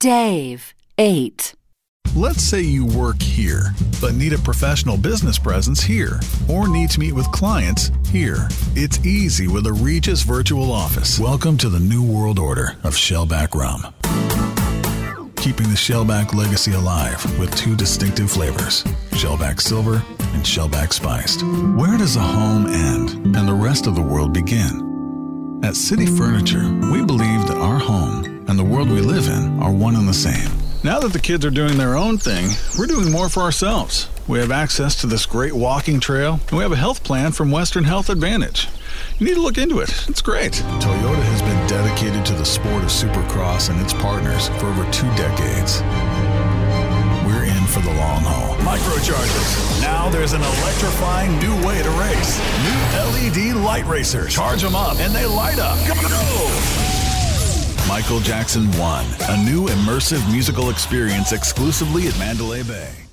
Dave, 8. Let's say you work here, but need a professional business presence here, or need to meet with clients here. It's easy with a Regis Virtual Office. Welcome to the new world order of Shellback Rum. Keeping the Shellback legacy alive with 2 distinctive flavors, Shellback Silver and Shellback Spiced. Where does a home end and the rest of the world begin? At City Furniture, we believe that our home and the world we live in are one and the same. Now that the kids are doing their own thing, we're doing more for ourselves. We have access to this great walking trail, and we have a health plan from Western Health Advantage. You need to look into it. It's great. Toyota has been dedicated to the sport of Supercross and its partners for over 2 decades. We're in for the long haul. Microchargers. Now there's an electrifying new way to race. New LED light racers. Charge them up, and they light up. Go! Michael Jackson 1, a new immersive musical experience exclusively at Mandalay Bay.